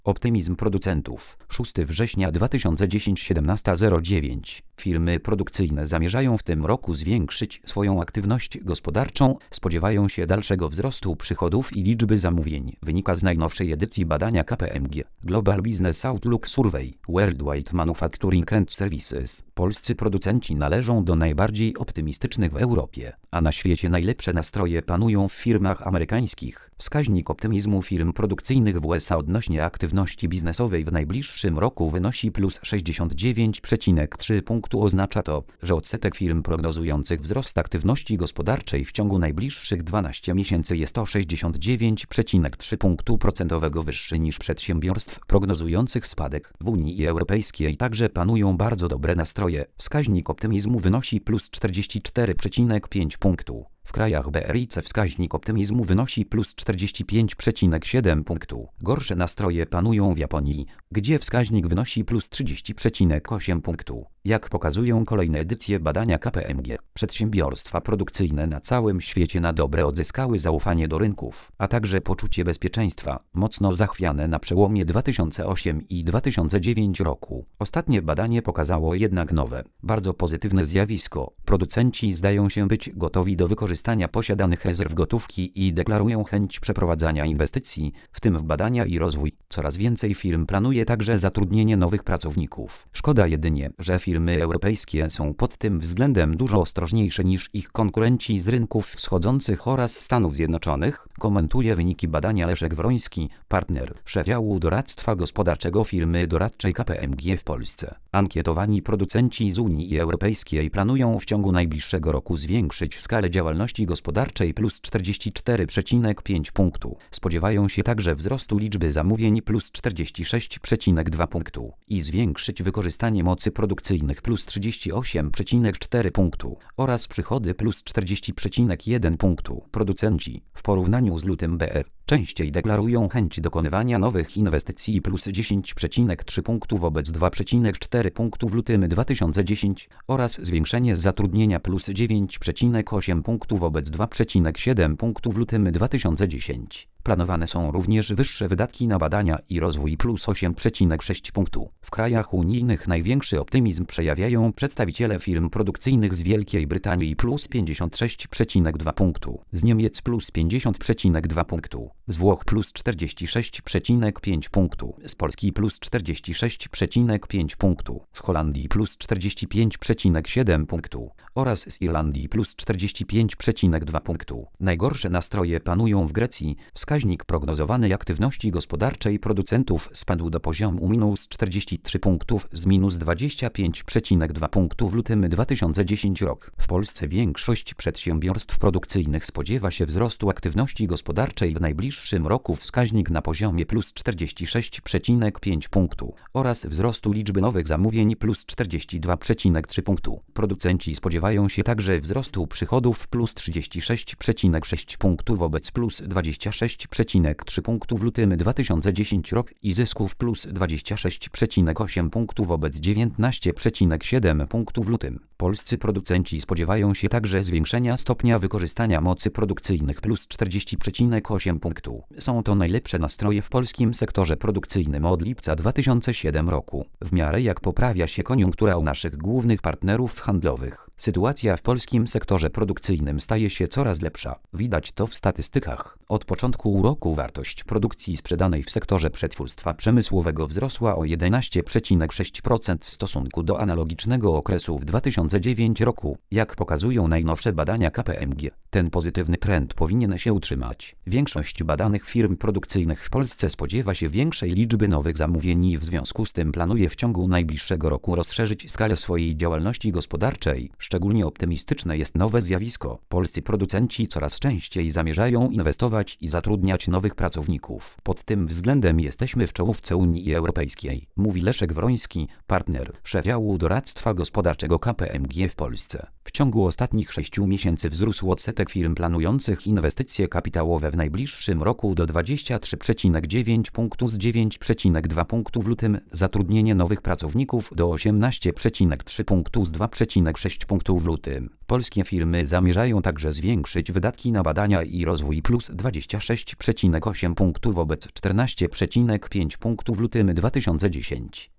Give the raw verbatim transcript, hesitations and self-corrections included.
Optymizm producentów. szóstego września dwa tysiące dziesiątego siedemnaście zero dziewięć. Firmy produkcyjne zamierzają w tym roku zwiększyć swoją aktywność gospodarczą, spodziewają się dalszego wzrostu przychodów i liczby zamówień. Wynika z najnowszej edycji badania K P M G Global Business Outlook Survey Worldwide Manufacturing and Services. Polscy producenci należą do najbardziej optymistycznych w Europie, a na świecie najlepsze nastroje panują w firmach amerykańskich. Wskaźnik optymizmu firm produkcyjnych w U S A odnośnie aktywności biznesowej w najbliższym roku wynosi plus sześćdziesiąt dziewięć przecinek trzy punktu. Oznacza to, że odsetek firm prognozujących wzrost aktywności gospodarczej w ciągu najbliższych dwunastu miesięcy jest o sześćdziesiąt dziewięć przecinek trzy punktu procentowego wyższy niż przedsiębiorstw prognozujących spadek. W Unii Europejskiej także panują bardzo dobre nastroje. Wskaźnik optymizmu wynosi plus czterdzieści cztery przecinek pięć punktu. W krajach B R I C wskaźnik optymizmu wynosi plus czterdzieści pięć przecinek siedem punktu. Gorsze nastroje panują w Japonii, gdzie wskaźnik wynosi plus trzydzieści przecinek osiem punktu. Jak pokazują kolejne edycje badania K P M G, przedsiębiorstwa produkcyjne na całym świecie na dobre odzyskały zaufanie do rynków, a także poczucie bezpieczeństwa, mocno zachwiane na przełomie dwa tysiące ósmego i dwa tysiące dziewiątego roku. Ostatnie badanie pokazało jednak nowe, bardzo pozytywne zjawisko. Producenci zdają się być gotowi do wykorzystania posiadanych rezerw gotówki i deklarują chęć przeprowadzania inwestycji, w tym w badania i rozwój. Coraz więcej firm planuje także zatrudnienie nowych pracowników. Szkoda jedynie, że firmy europejskie są pod tym względem dużo ostrożniejsze niż ich konkurenci z rynków wschodzących oraz Stanów Zjednoczonych, komentuje wyniki badania Leszek Wroński, partner, szef działu doradztwa gospodarczego firmy doradczej K P M G w Polsce. Ankietowani producenci z Unii Europejskiej planują w ciągu najbliższego roku zwiększyć skalę działalności gospodarczej plus czterdzieści cztery przecinek pięć punktu. Spodziewają się także wzrostu liczby zamówień plus czterdzieści sześć przecinek dwa punktu i zwiększyć wykorzystanie mocy produkcyjnych plus trzydzieści osiem przecinek cztery punktu oraz przychody plus czterdzieści przecinek jeden punktu. Producenci w porównaniu z lutym B R częściej deklarują chęć dokonywania nowych inwestycji plus dziesięć przecinek trzy punktu wobec dwa przecinek cztery punktu w lutym dwa tysiące dziesiątego oraz zwiększenie zatrudnienia plus dziewięć przecinek osiem punktu wobec dwa przecinek siedem punktu w lutym dwa tysiące dziesiątego. Planowane są również wyższe wydatki na badania i rozwój plus osiem przecinek sześć punktu. W krajach unijnych największy optymizm przejawiają przedstawiciele firm produkcyjnych z Wielkiej Brytanii plus pięćdziesiąt sześć przecinek dwa punktu, z Niemiec plus pięćdziesiąt przecinek dwa punktu, z Włoch plus czterdzieści sześć przecinek pięć punktu, z Polski plus czterdzieści sześć przecinek pięć punktu, z Holandii plus czterdzieści pięć przecinek siedem punktu oraz z Irlandii plus czterdzieści pięć przecinek dwa punktu. Najgorsze nastroje panują w Grecji. Wskaźnik prognozowanej aktywności gospodarczej producentów spadł do poziomu minus czterdzieści trzy punktów z minus dwadzieścia pięć przecinek dwa punktu w lutym dwa tysiące dziesiątego roku. W Polsce większość przedsiębiorstw produkcyjnych spodziewa się wzrostu aktywności gospodarczej w najbliższym roku. Wskaźnik na poziomie plus czterdzieści sześć przecinek pięć punktu oraz wzrostu liczby nowych zamówień plus czterdzieści dwa przecinek trzy punktu. Producenci spodziewają się także wzrostu przychodów plus trzydzieści sześć przecinek sześć punktu wobec plus dwadzieścia sześć przecinek trzy punktu w lutym dwa tysiące dziesiątego roku i zysków plus dwadzieścia sześć przecinek osiem punktu wobec dziewiętnaście przecinek siedem punktu w lutym. Polscy producenci spodziewają się także zwiększenia stopnia wykorzystania mocy produkcyjnych plus czterdzieści przecinek osiem punktu. Są to najlepsze nastroje w polskim sektorze produkcyjnym od lipca dwa tysiące siódmego roku. W miarę jak poprawia się koniunktura u naszych głównych partnerów handlowych, sytuacja w polskim sektorze produkcyjnym staje się coraz lepsza. Widać to w statystykach. Od początku roku wartość produkcji sprzedanej w sektorze przetwórstwa przemysłowego wzrosła o jedenaście przecinek sześć procent w stosunku do analogicznego okresu w dwa tysiące dziewiątym roku. Jak pokazują najnowsze badania K P M G, ten pozytywny trend powinien się utrzymać. Większość badanych firm produkcyjnych w Polsce spodziewa się większej liczby nowych zamówień i w związku z tym planuje w ciągu najbliższego roku rozszerzyć skalę swojej działalności gospodarczej. Szczególnie optymistyczne jest nowe zjawisko. Polscy producenci coraz częściej zamierzają inwestować i zatrudniać nowych pracowników. Pod tym względem jesteśmy w czołówce Unii Europejskiej, mówi Leszek Wroński, partner, szef działu doradztwa gospodarczego K P M G w Polsce. W ciągu ostatnich sześciu miesięcy wzrósł odsetek firm planujących inwestycje kapitałowe w najbliższym roku do dwadzieścia trzy przecinek dziewięć punktu z dziewięć przecinek dwa punktu w lutym, zatrudnienie nowych pracowników do osiemnaście przecinek trzy punktu z dwa przecinek sześć punktu w lutym. Polskie firmy zamierzają także zwiększyć wydatki na badania i rozwój plus dwadzieścia sześć sześć przecinek osiem punktów wobec czternaście przecinek pięć punktów w lutym dwa tysiące dziesiątego.